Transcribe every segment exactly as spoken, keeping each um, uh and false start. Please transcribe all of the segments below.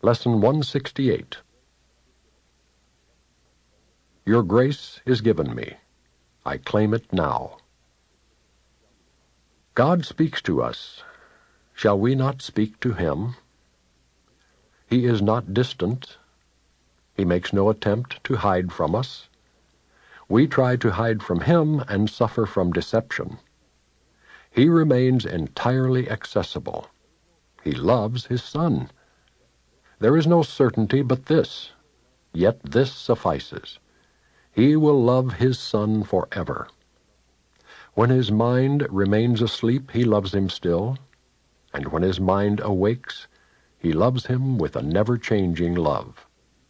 Lesson one sixty-eight. Your grace is given me. I claim it now. God speaks to us. Shall we not speak to him? He is not distant. He makes no attempt to hide from us. We try to hide from him and suffer from deception. He remains entirely accessible. He loves his Son. There is no certainty but this, yet this suffices. He will love his Son forever. When his mind remains asleep, he loves him still, and when his mind awakes, he loves him with a never-changing love.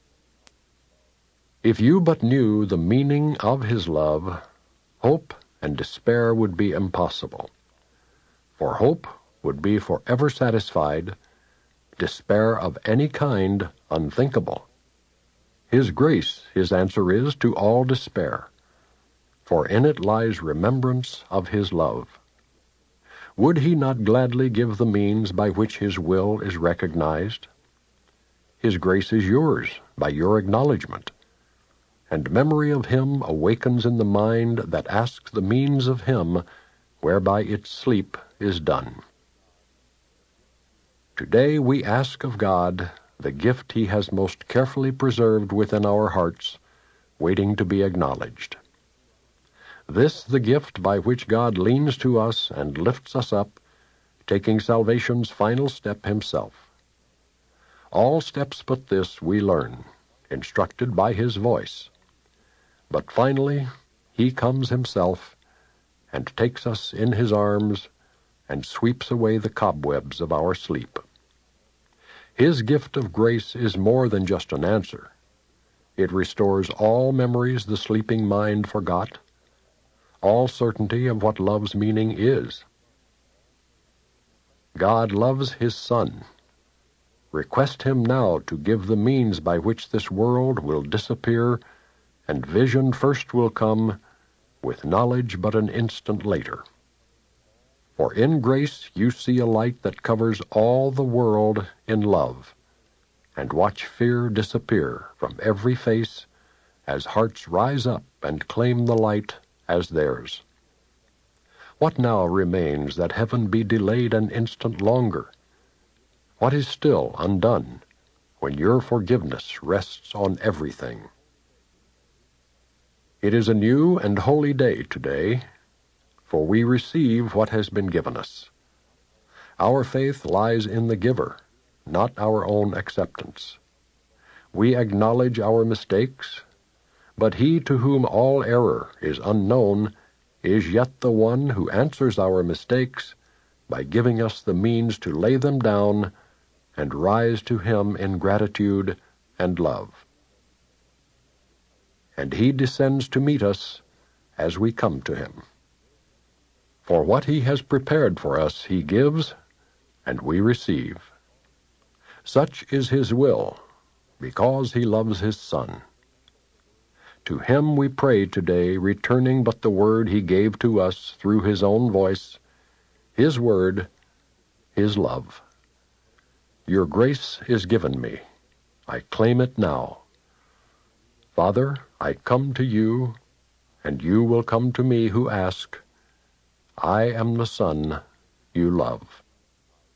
If you but knew the meaning of his love, hope and despair would be impossible. For hope would be forever satisfied, despair of any kind unthinkable. His grace, his answer is to all despair, for in it lies remembrance of his love. Would he not gladly give the means by which his will is recognized? His grace is yours by your acknowledgment, and memory of him awakens in the mind that asks the means of him whereby its sleep is done. Today we ask of God the gift he has most carefully preserved within our hearts, waiting to be acknowledged. This the gift by which God leans to us and lifts us up, taking salvation's final step himself. All steps but this we learn, instructed by his voice. But finally he comes himself and takes us in his arms and sweeps away the cobwebs of our sleep. His gift of grace is more than just an answer. It restores all memories the sleeping mind forgot, all certainty of what love's meaning is. God loves his Son. Request him now to give the means by which this world will disappear, and vision first will come, with knowledge but an instant later. For in grace you see a light that covers all the world in love, and watch fear disappear from every face as hearts rise up and claim the light as theirs. What now remains that heaven be delayed an instant longer? What is still undone when your forgiveness rests on everything? It is a new and holy day today, for we receive what has been given us. Our faith lies in the giver, not our own acceptance. We acknowledge our mistakes, but he to whom all error is unknown is yet the one who answers our mistakes by giving us the means to lay them down and rise to him in gratitude and love. And he descends to meet us as we come to him. For what he has prepared for us he gives, and we receive. Such is his will, because he loves his Son. To him we pray today, returning but the word he gave to us through his own voice, his word, his love. Your grace is given me. I claim it now. Father, I come to you, and you will come to me who ask. I am the Son you love.